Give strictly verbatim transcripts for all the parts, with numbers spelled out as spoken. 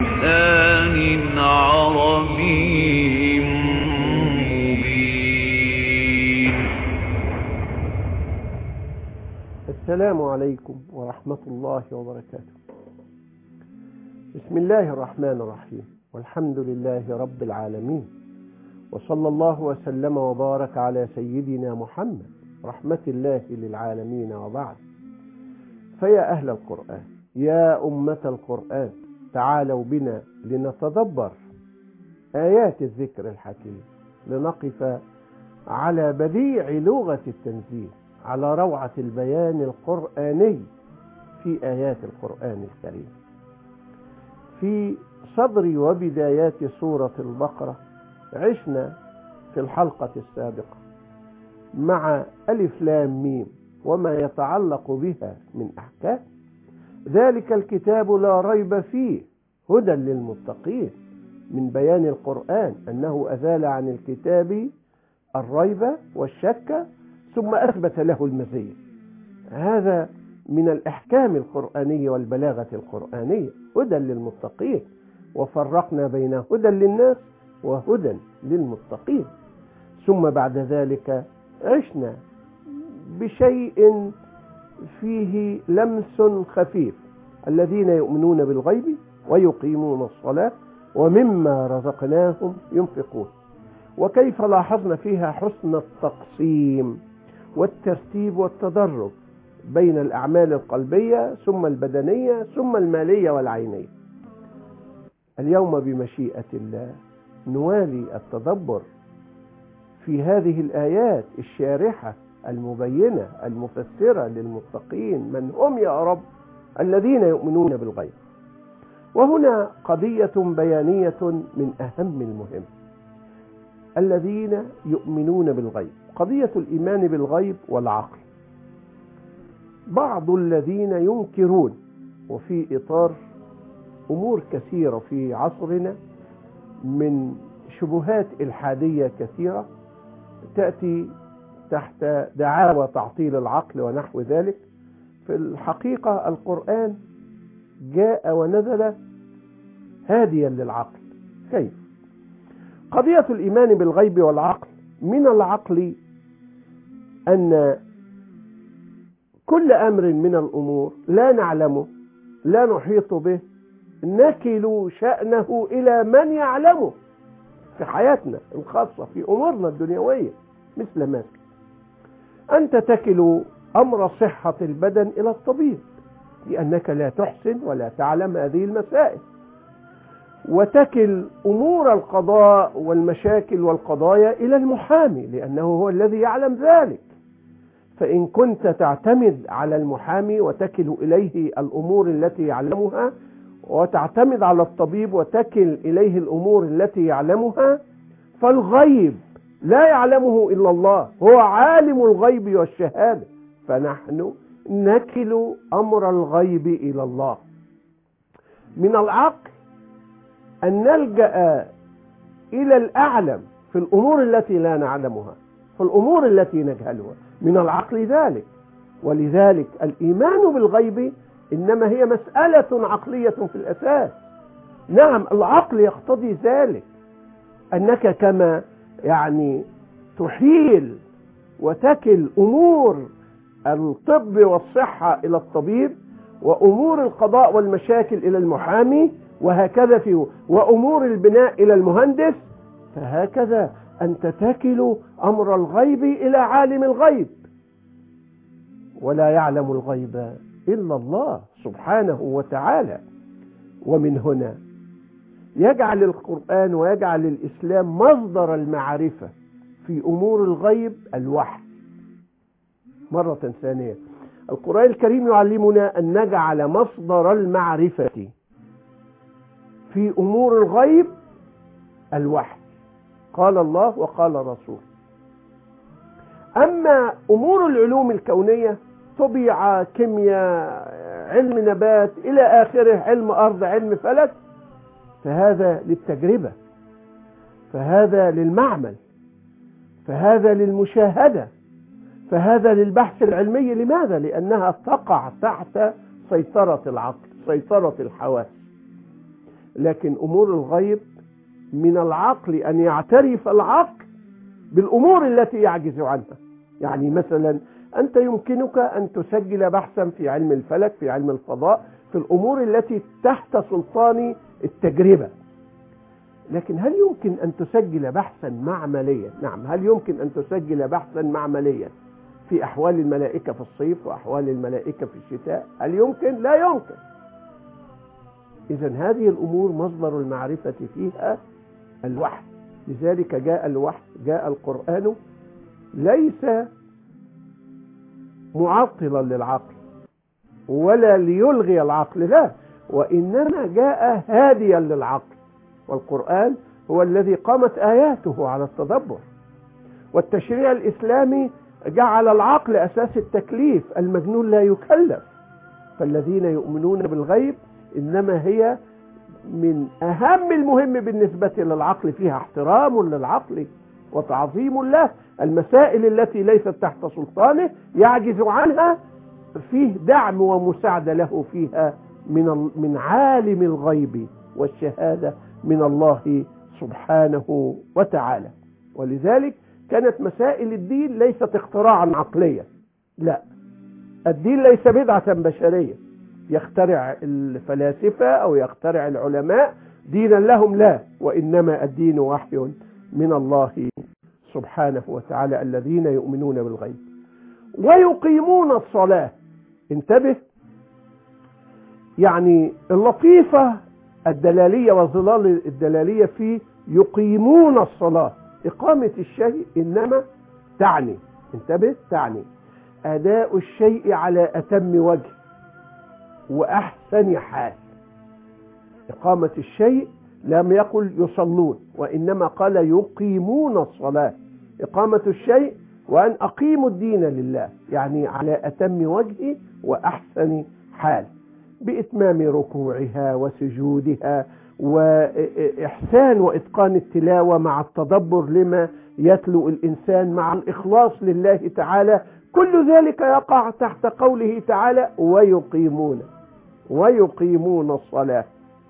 بلسان عربي مبين. السلام عليكم ورحمة الله وبركاته. بسم الله الرحمن الرحيم، والحمد لله رب العالمين، وصلى الله وسلم وبارك على سيدنا محمد رحمة الله للعالمين، وبعد. فيا أهل القرآن، يا أمة القرآن، تعالوا بنا لنتدبر آيات الذكر الحكيم، لنقف على بديع لغة التنزيل، على روعة البيان القرآني في آيات القرآن الكريم. في صدر وبدايات سورة البقرة عشنا في الحلقة السابقة مع ألف لام ميم وما يتعلق بها من أحكام. ذلك الكتاب لا ريب فيه هدى للمتقين، من بيان القرآن أنه أزال عن الكتاب الريب والشك ثم أثبت له المزية. هذا من الإحكام القرآنية والبلاغة القرآنية، هدى للمتقين، وفرقنا بين هدى للناس وهدى للمتقين. ثم بعد ذلك عشنا بشيء فيه لمس خفيف: الذين يؤمنون بالغيب ويقيمون الصلاة ومما رزقناهم ينفقون. وكيف لاحظنا فيها حسن التقسيم والترتيب والتدرج بين الأعمال القلبية ثم البدنية ثم المالية والعينية. اليوم بمشيئة الله نوالي التدبر في هذه الآيات الشارحة المبينة المفسرة للمتقين. من هم يا رب؟ الذين يؤمنون بالغيب. وهنا قضية بيانية من أهم المهم: الذين يؤمنون بالغيب، قضية الإيمان بالغيب والعقل. بعض الذين ينكرون، وفي إطار أمور كثيرة في عصرنا من شبهات إلحادية كثيرة تأتي تحت دعاوى تعطيل العقل ونحو ذلك. في الحقيقة القرآن جاء ونزل هاديا للعقل. كيف؟ قضية الإيمان بالغيب والعقل: من العقل أن كل أمر من الأمور لا نعلمه، لا نحيط به، نكل شأنه إلى من يعلمه في حياتنا الخاصة، في أمورنا الدنيوية. مثل ماذا؟ أنت تكل أمر صحة البدن إلى الطبيب لأنك لا تحسن ولا تعلم هذه المسائل، وتكل أمور القضاء والمشاكل والقضايا إلى المحامي لأنه هو الذي يعلم ذلك. فإن كنت تعتمد على المحامي وتكل إليه الأمور التي يعلمها، وتعتمد على الطبيب وتكل إليه الأمور التي يعلمها، فالغيب لا يعلمه إلا الله، هو عالم الغيب والشهادة، فنحن نكل أمر الغيب إلى الله. من العقل أن نلجأ إلى الأعلم في الأمور التي لا نعلمها، في الأمور التي نجهلها. من العقل ذلك. ولذلك الإيمان بالغيب إنما هي مسألة عقلية في الأساس. نعم، العقل يقتضي ذلك، أنك كما يعني تحيل وتكل أمور الطب والصحة إلى الطبيب، وأمور القضاء والمشاكل إلى المحامي، وهكذا في وأمور البناء إلى المهندس، فهكذا أنت تكل أمر الغيب إلى عالم الغيب. ولا يعلم الغيب إلا الله سبحانه وتعالى. ومن هنا يجعل القرآن ويجعل الإسلام مصدر المعرفة في أمور الغيب الوحي. مرة ثانية، القرآن الكريم يعلمنا أن نجعل مصدر المعرفة في أمور الغيب الوحي، قال الله وقال الرسول. أما أمور العلوم الكونية، طبيعة، كيمياء، علم نبات إلى آخره، علم أرض، علم فلك، فهذا للتجربة، فهذا للمعمل، فهذا للمشاهدة، فهذا للبحث العلمي. لماذا؟ لأنها تقع تحت سيطرة العقل، سيطرة الحواس. لكن أمور الغيب من العقل أن يعترف العقل بالأمور التي يعجز عنها. يعني مثلا أنت يمكنك أن تسجل بحثا في علم الفلك، في علم الفضاء، في الأمور التي تحت سلطان التجربة، لكن هل يمكن أن تسجل بحثا معمليا؟ نعم، هل يمكن أن تسجل بحثا معمليا في أحوال الملائكة في الصيف وأحوال الملائكة في الشتاء؟ هل يمكن؟ لا يمكن. إذن هذه الأمور مصدر المعرفة فيها الوحي، لذلك جاء الوحي، جاء القرآن ليس معطلا للعقل ولا ليلغي العقل، لا، وإنما جاء هاديا للعقل. والقرآن هو الذي قامت آياته على التدبر، والتشريع الإسلامي جعل العقل أساس التكليف، المجنون لا يكلف. فالذين يؤمنون بالغيب إنما هي من أهم المهم بالنسبة للعقل، فيها احترام للعقل وتعظيم له. المسائل التي ليست تحت سلطانه يعجز عنها، فيه دعم ومساعدة له فيها من من عالم الغيب والشهادة من الله سبحانه وتعالى. ولذلك كانت مسائل الدين ليست اختراعا عقليا، لا، الدين ليس بدعة بشرية يخترع الفلاسفة أو يخترع العلماء دينا لهم، لا، وإنما الدين وحي من الله سبحانه وتعالى. الذين يؤمنون بالغيب ويقيمون الصلاة. انتبه، يعني اللطيفة الدلالية وظلال الدلالية في يقيمون الصلاة. إقامة الشيء إنما تعني، انتبه، تعني أداء الشيء على أتم وجه وأحسن حال. إقامة الشيء لم يقل يصلون، وإنما قال يقيمون الصلاة. إقامة الشيء وأن أقيموا الدين لله، يعني على أتم وجه وأحسن حال، بإتمام ركوعها وسجودها وإحسان وإتقان التلاوة مع التدبر لما يتلو الإنسان مع الإخلاص لله تعالى. كل ذلك يقع تحت قوله تعالى ويقيمون ويقيمون الصلاة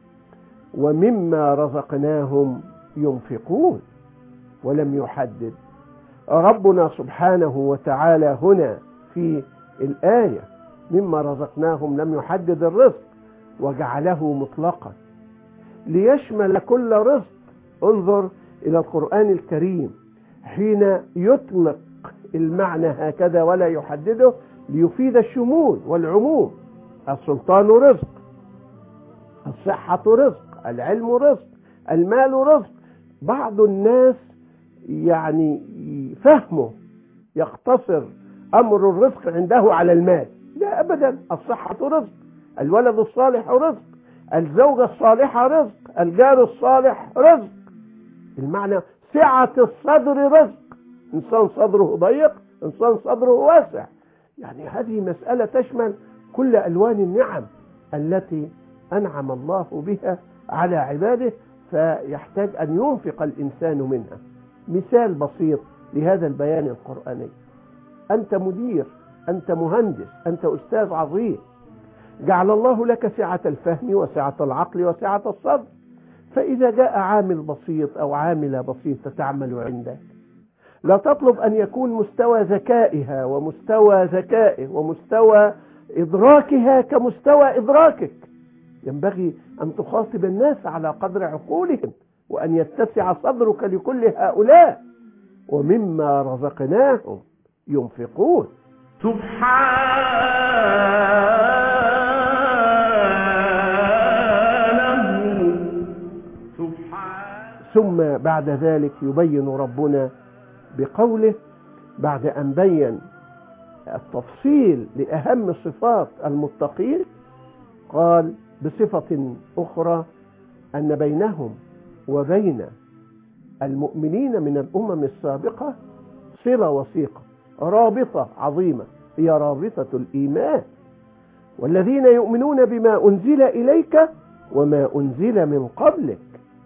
ومما رزقناهم ينفقون. ولم يحدد ربنا سبحانه وتعالى هنا في الآية مما رزقناهم، لم يحدد الرزق وجعله مطلقا ليشمل كل رزق. انظر إلى القرآن الكريم حين يطلق المعنى هكذا ولا يحدده ليفيد الشمول والعموم. السلطان رزق، الصحة رزق، العلم رزق، المال رزق. بعض الناس يعني فهمه يقتصر أمر الرزق عنده على المال، لا أبدا. الصحة رزق، الولد الصالح رزق، الزوجة الصالحة رزق، الجار الصالح رزق. المعنى سعة الصدر رزق، إنسان صدره ضيق، إنسان صدره واسع. يعني هذه مسألة تشمل كل ألوان النعم التي أنعم الله بها على عباده، فيحتاج أن ينفق الإنسان منها. مثال بسيط لهذا البيان القرآني: أنت مدير، أنت مهندس، أنت أستاذ عظيم، جعل الله لك سعة الفهم وسعة العقل وسعة الصدر. فإذا جاء عامل بسيط أو عاملة بسيطة تعمل عندك، لا تطلب أن يكون مستوى ذكائها ومستوى ذكائه ومستوى إدراكها كمستوى إدراكك. ينبغي أن تخاطب الناس على قدر عقولهم، وأن يتسع صدرك لكل هؤلاء. ومما رزقناهم ينفقون. سبحانه سبحانه. ثم بعد ذلك يبين ربنا بقوله بعد أن بين التفصيل لأهم صفات المتقين، قال بصفة أخرى أن بينهم وبين المؤمنين من الأمم السابقة صلة وثيقة، رابطة عظيمة، هي رابطة الإيمان. والذين يؤمنون بما أنزل إليك وما أنزل من قبلك.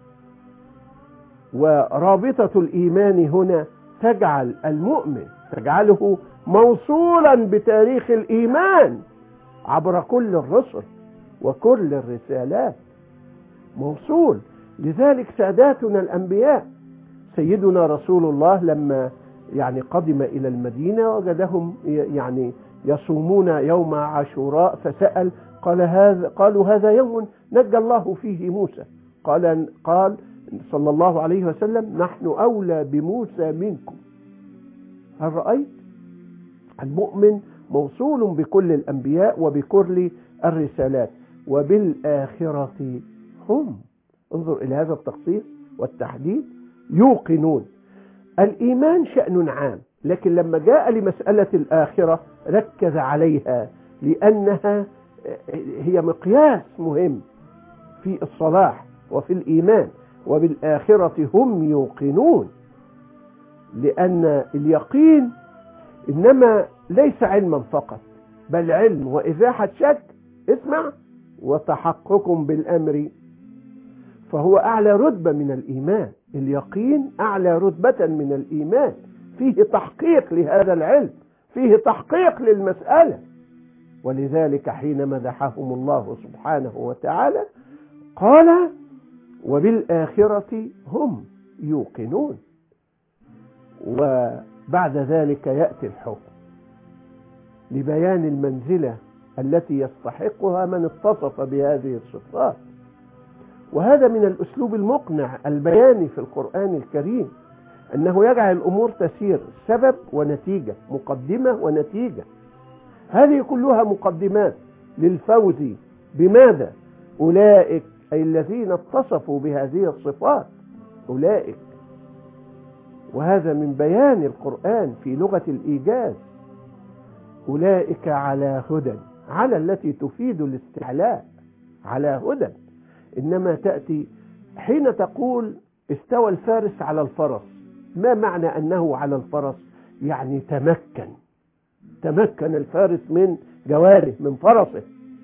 ورابطة الإيمان هنا تجعل المؤمن، تجعله موصولا بتاريخ الإيمان عبر كل الرسل وكل الرسالات، موصول. لذلك ساداتنا الأنبياء، سيدنا رسول الله لما يعني قدم إلى المدينة وجدهم يعني يصومون يوم عاشوراء، فسأل قال هذا قالوا هذا يوم نجى الله فيه موسى. قال قال صلى الله عليه وسلم نحن أولى بموسى منكم. هل رأيت؟ المؤمن موصول بكل الأنبياء وبكل الرسالات. وبالآخرة هم، انظر إلى هذا التخصيص والتحديد، يوقنون. الإيمان شأن عام، لكن لما جاء لمسألة الآخرة ركز عليها لأنها هي مقياس مهم في الصلاح وفي الإيمان. وبالآخرة هم يوقنون، لأن اليقين إنما ليس علما فقط، بل علم وإزاحة شك، اسمع، وتحقق بالأمر، فهو أعلى رتبة من الإيمان. اليقين أعلى رتبة من الإيمان، فيه تحقيق لهذا العلم، فيه تحقيق للمسألة. ولذلك حين مدحهم الله سبحانه وتعالى قال وبالآخرة هم يوقنون. وبعد ذلك يأتي الحكم لبيان المنزلة التي يستحقها من اتصف بهذه الصفات. وهذا من الأسلوب المقنع البياني في القرآن الكريم، أنه يجعل الأمور تسير سبب ونتيجة، مقدمة ونتيجة. هذه كلها مقدمات للفوز بماذا؟ أولئك أي الذين اتصفوا بهذه الصفات، أولئك. وهذا من بيان القرآن في لغة الإيجاز. أولئك على هدى، على التي تفيد الاستعلاء، على هدى. إنما تأتي حين تقول استوى الفارس على الفرس، ما معنى أنه على الفرس؟ يعني تمكن، تمكن الفارس من جواره، من فرسه.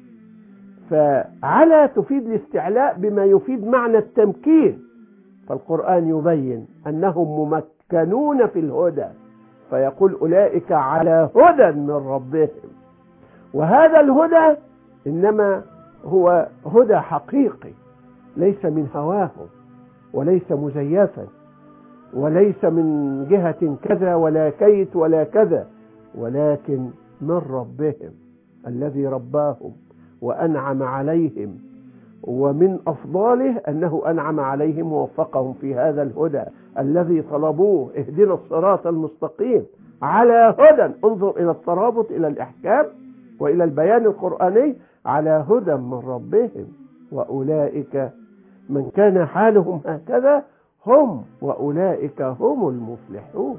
فعلى تفيد الاستعلاء بما يفيد معنى التمكين، فالقرآن يبين أنهم ممكنون في الهدى، فيقول أولئك على هدى من ربهم. وهذا الهدى إنما هو هدى حقيقي، ليس من هواهم، وليس مزيفا، وليس من جهة كذا ولا كيت ولا كذا، ولكن من ربهم الذي رباهم وأنعم عليهم. ومن أفضاله أنه أنعم عليهم ووفقهم في هذا الهدى الذي طلبوه، اهدنا الصراط المستقيم على هدى. انظر إلى الترابط، إلى الإحكام وإلى البيان القرآني، على هدى من ربهم. وأولئك من كان حالهم هكذا هم، وأولئك هم المفلحون.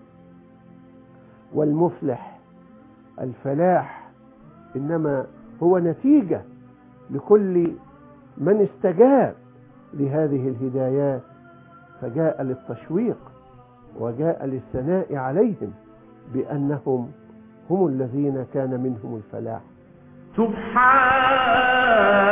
والمفلح، الفلاح، إنما هو نتيجة لكل من استجاب لهذه الهدايات، فجاء للتشويق وجاء للثناء عليهم بأنهم هم الذين كان منهم الفلاح. سبحانه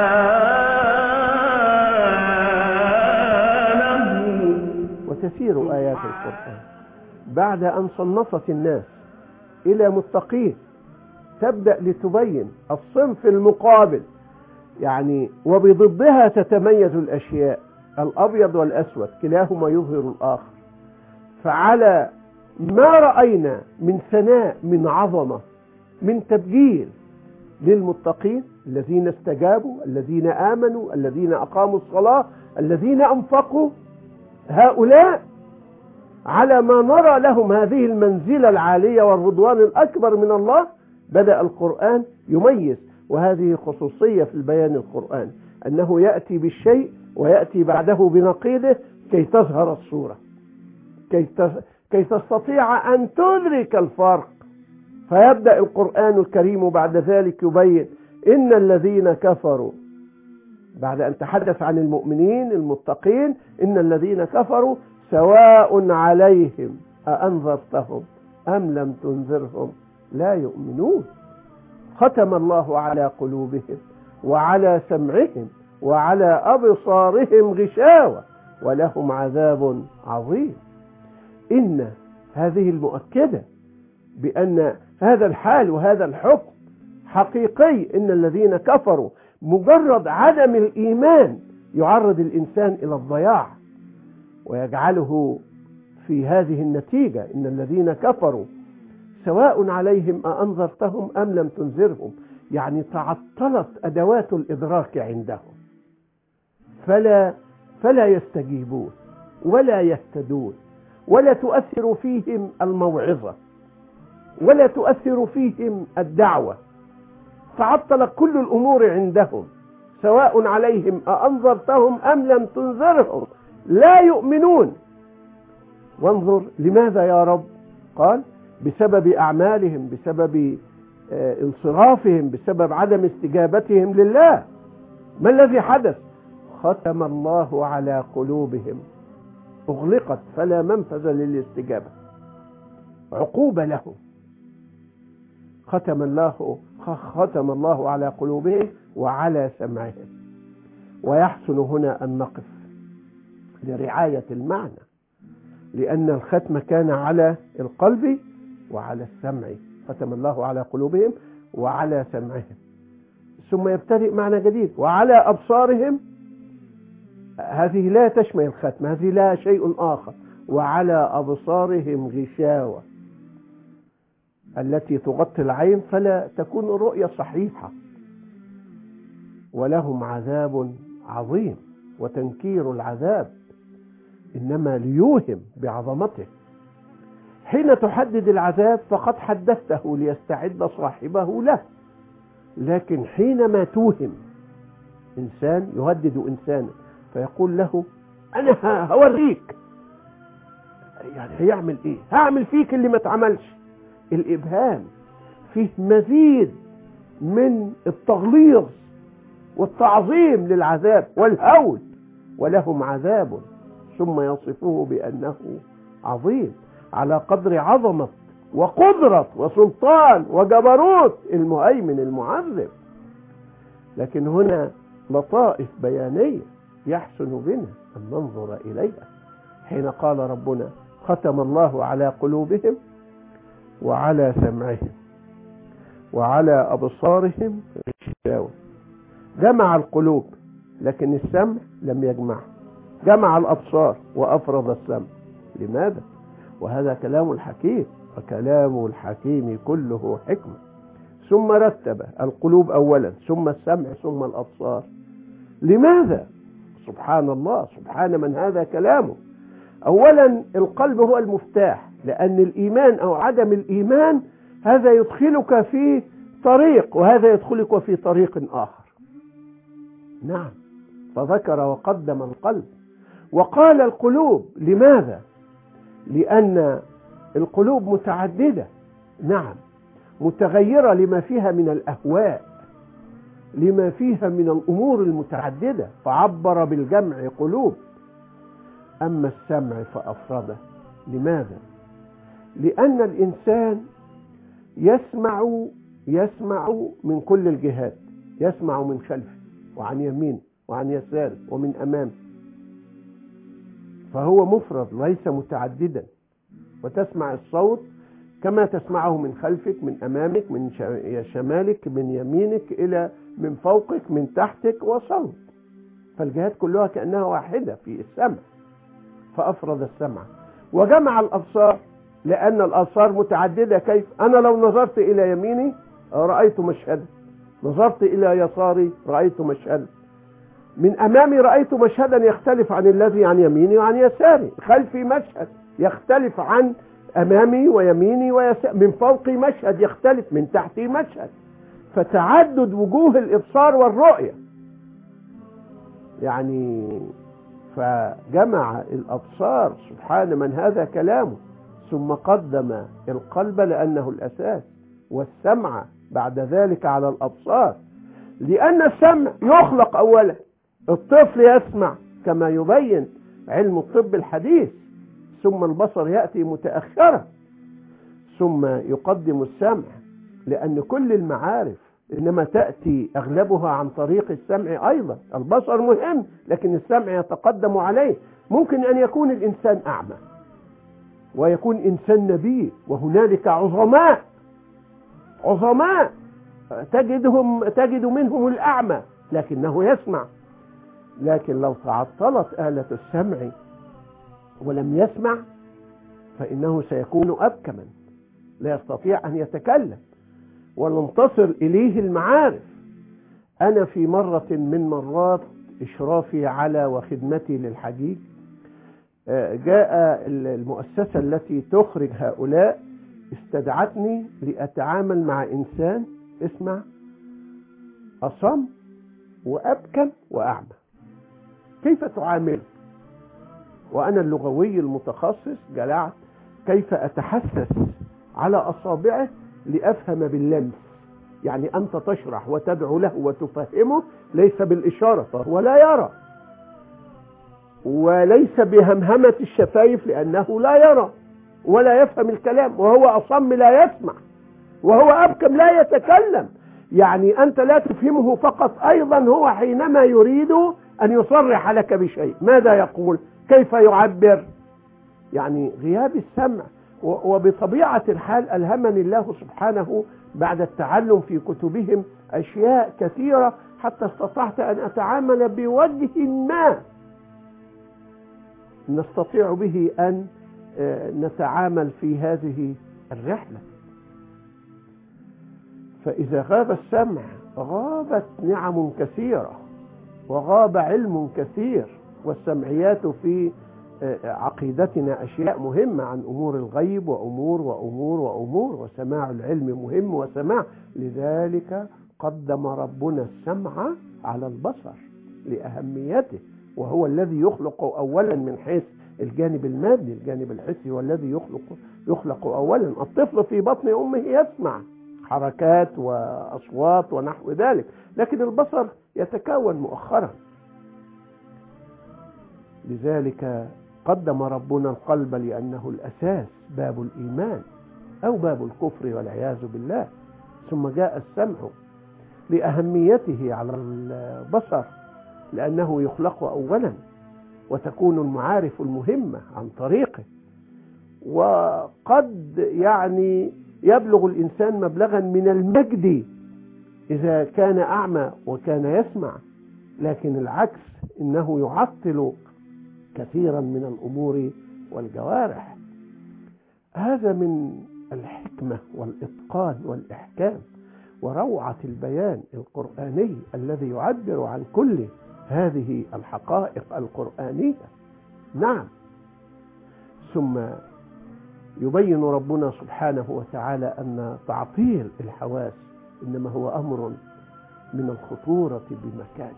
وتسير آيات القرآن بعد أن صنفت الناس إلى متقين، تبدأ لتبين الصنف المقابل، يعني وبضدها تتميز الأشياء، الأبيض والأسود كلاهما يظهر الآخر. فعلى ما رأينا من ثناء، من عظمة، من تبجيل للمتقين الذين استجابوا، الذين آمنوا، الذين أقاموا الصلاة، الذين أنفقوا، هؤلاء على ما نرى لهم هذه المنزلة العالية والرضوان الأكبر من الله، بدأ القرآن يميز. وهذه خصوصية في البيان القرآن، أنه يأتي بالشيء ويأتي بعده بنقيضه كي تظهر الصورة، كي كي تستطيع أن تدرك الفرق. فيبدأ القرآن الكريم بعد ذلك يبين إن الذين كفروا، بعد أن تحدث عن المؤمنين المتقين، إن الذين كفروا سواء عليهم أأنذرتهم أم لم تنذرهم لا يؤمنون. ختم الله على قلوبهم وعلى سمعهم وعلى أبصارهم غشاوة ولهم عذاب عظيم. إن هذه المؤكدة بأن هذا الحال وهذا الحكم حقيقي. إن الذين كفروا، مجرد عدم الإيمان يعرض الإنسان إلى الضياع ويجعله في هذه النتيجة: إن الذين كفروا سواء عليهم أأنذرتهم أم لم تنذرهم. يعني تعطلت أدوات الإدراك عندهم، فلا فلا يستجيبون ولا يهتدون، ولا تؤثر فيهم الموعظة، ولا تؤثر فيهم الدعوة. تعطلت كل الأمور عندهم، سواء عليهم أأنذرتهم أم لم تنذرهم لا يؤمنون. وانظر لماذا يا رب؟ قال: بسبب أعمالهم، بسبب انصرافهم، بسبب عدم استجابتهم لله. ما الذي حدث؟ ختم الله على قلوبهم، أغلقت فلا منفذ للاستجابة، عقوبة لهم. ختم الله ختم الله على قلوبهم وعلى سمعهم. ويحسن هنا أن نقف لرعاية المعنى، لأن الختم كان على القلب وعلى السمع. ختم الله على قلوبهم وعلى سمعهم. ثم يبتدئ معنى جديد: وعلى أبصارهم. هذه لا تشمل الختم، هذه لا شيء آخر. وعلى أبصارهم غشاوة التي تغطي العين فلا تكون الرؤية صحيحة. ولهم عذاب عظيم. وتنكير العذاب إنما ليوهم بعظمته. حين تحدد العذاب فقد حددته ليستعد صاحبه له، لكن حينما توهم إنسان، يهدد إنسانا فيقول له: أنا هوريك، يعني هيعمل إيه؟ هعمل فيك اللي ما اتعملش. الإبهام فيه مزيد من التغليظ والتعظيم للعذاب والهول. ولهم عذاب، ثم يصفه بأنه عظيم على قدر عظمة وقدرة وسلطان وجبروت المهيمن المعذب. لكن هنا لطائف بيانية يحسن بنا أن ننظر إليها، حين قال ربنا: ختم الله على قلوبهم وعلى سمعهم وعلى أبصارهم غشاوة. جمع القلوب لكن السمع لم يجمعه، جمع الأبصار وأفرض السمع. لماذا؟ وهذا كلام الحكيم، وكلام الحكيم كله حكمة. ثم رتب القلوب أولا، ثم السمع، ثم الأبصار. لماذا؟ سبحان الله، سبحان من هذا كلامه. أولا القلب هو المفتاح، لأن الإيمان أو عدم الإيمان هذا يدخلك في طريق، وهذا يدخلك في طريق آخر. نعم، فذكر وقدم القلب وقال القلوب. لماذا؟ لأن القلوب متعددة، نعم، متغيرة لما فيها من الأهواء، لما فيها من الأمور المتعددة، فعبر بالجمع قلوب. أما السمع فأفرده. لماذا؟ لأن الإنسان يسمع يسمع من كل الجهات، يسمع من خلفه وعن يمين وعن يسار ومن أمامه، فهو مفرد ليس متعددا. وتسمع الصوت كما تسمعه من خلفك، من أمامك، من شمالك، من يمينك، إلى من فوقك، من تحتك، وصوت. فالجهات كلها كأنها واحدة في السمع، فأفرد السمع. وجمع الأبصار لأن الأبصار متعددة. كيف؟ أنا لو نظرت إلى يميني رأيت مشهدا، نظرت إلى يساري رأيت مشهدا، من أمامي رأيت مشهدا يختلف عن الذي عن يميني وعن يساري، خلفي مشهد يختلف عن أمامي ويميني ويساري، من فوقي مشهد يختلف من تحتي مشهد. فتعدد وجوه الإبصار والرؤية، يعني فجمع الأبصار. سبحان من هذا كلامه. ثم قدم القلب لأنه الأساس، والسمع بعد ذلك على الأبصار، لأن السمع يخلق أولا. الطفل يسمع كما يبين علم الطب الحديث، ثم البصر يأتي متأخرا، ثم يقدم السمع، لأن كل المعارف إنما تأتي أغلبها عن طريق السمع أيضا. البصر مهم لكن السمع يتقدم عليه. ممكن أن يكون الإنسان أعمى ويكون إنسان نبي، وهنالك عظماء عظماء تجدهم تجد منهم الأعمى لكنه يسمع. لكن لو تعطلت آلة السمع ولم يسمع فإنه سيكون أبكما، لا يستطيع أن يتكلم ولا تصل إليه المعارف. أنا في مرة من مرات إشرافي على وخدمتي للحجيج جاء المؤسسة التي تخرج هؤلاء استدعتني لأتعامل مع إنسان اسمع أصم وأبكم وأعمى. كيف تعامل؟ وأنا اللغوي المتخصص جلعت كيف أتحسس على أصابعه لأفهم باللمس. يعني أنت تشرح وتدعو له وتفهمه ليس بالإشارة، فهو لا يرى، وليس بهمهمة الشفايف لأنه لا يرى ولا يفهم الكلام، وهو أصم لا يسمع، وهو أبكم لا يتكلم. يعني أنت لا تفهمه فقط، أيضا هو حينما يريد أن يصرح لك بشيء ماذا يقول؟ كيف يعبر؟ يعني غياب السمع. وبطبيعة الحال ألهمني الله سبحانه بعد التعلم في كتبهم أشياء كثيرة حتى استطعت أن أتعامل بوجه ما نستطيع به أن نتعامل في هذه الرحلة. فإذا غاب السمع غابت نعم كثيرة وغاب علم كثير. والسمعيات في عقيدتنا أشياء مهمة عن أمور الغيب وأمور وأمور وأمور، وسماع العلم مهم وسماع. لذلك قدم ربنا السمع على البصر لأهميته، وهو الذي يخلق أولا من حيث الجانب المادي. الجانب الحسي هو الذي يخلق يخلق أولا. الطفل في بطن أمه يسمع حركات وأصوات ونحو ذلك، لكن البصر يتكون مؤخرا. لذلك قدم ربنا القلب لأنه الأساس، باب الإيمان أو باب الكفر والعياذ بالله. ثم جاء السمع لأهميته على البصر لأنه يخلق أولا وتكون المعارف المهمة عن طريقه. وقد يعني يبلغ الإنسان مبلغا من المجد إذا كان أعمى وكان يسمع، لكن العكس إنه يعطل كثيرا من الأمور والجوارح. هذا من الحكمة والإتقان والإحكام وروعة البيان القرآني الذي يعبر عن كل هذه الحقائق القرآنية. نعم. ثم يبين ربنا سبحانه وتعالى أن تعطيل الحواس إنما هو أمر من الخطورة بمكان.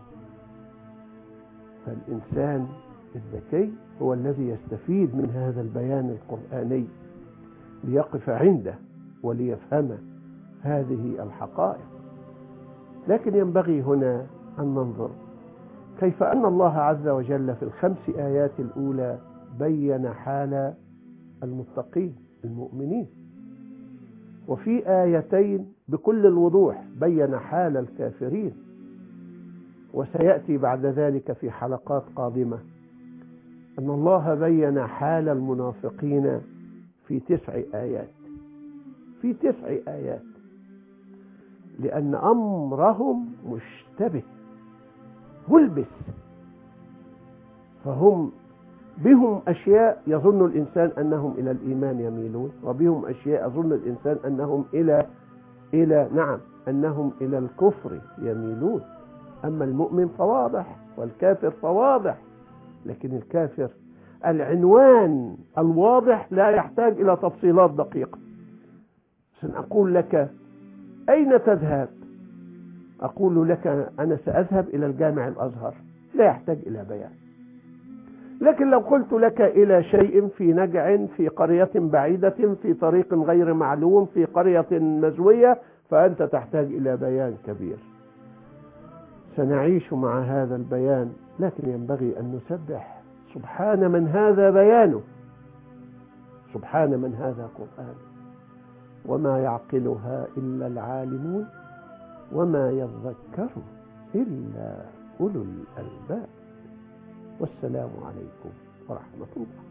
فالإنسان الذكي هو الذي يستفيد من هذا البيان القرآني ليقف عنده وليفهم هذه الحقائق. لكن ينبغي هنا أن ننظر كيف أن الله عز وجل في الخمس آيات الأولى بين حال المتقين المؤمنين، وفي آيتين بكل الوضوح بين حال الكافرين. وسيأتي بعد ذلك في حلقات قادمة أن الله بين حال المنافقين في تسع آيات في تسع آيات لأن أمرهم مشتبه ملبس. فهم بهم أشياء يظن الإنسان أنهم إلى الإيمان يميلون، وبهم أشياء يظن الإنسان أنهم إلى إلى نعم أنهم إلى الكفر يميلون. أما المؤمن فواضح والكافر فواضح. لكن الكافر العنوان الواضح لا يحتاج إلى تفصيلات دقيقة. سنقول لك أين تذهب؟ أقول لك أنا سأذهب إلى الجامع الأزهر، لا يحتاج إلى بيان. لكن لو قلت لك إلى شيء في نجع في قرية بعيدة في طريق غير معلوم في قرية مزوية فأنت تحتاج إلى بيان كبير. سنعيش مع هذا البيان، لكن ينبغي أن نسبح سبحان من هذا بيانه، سبحان من هذا قرآن، وما يعقلها إلا العالمون وما يذكر إلا أولو الألباب. والسلام عليكم ورحمة الله.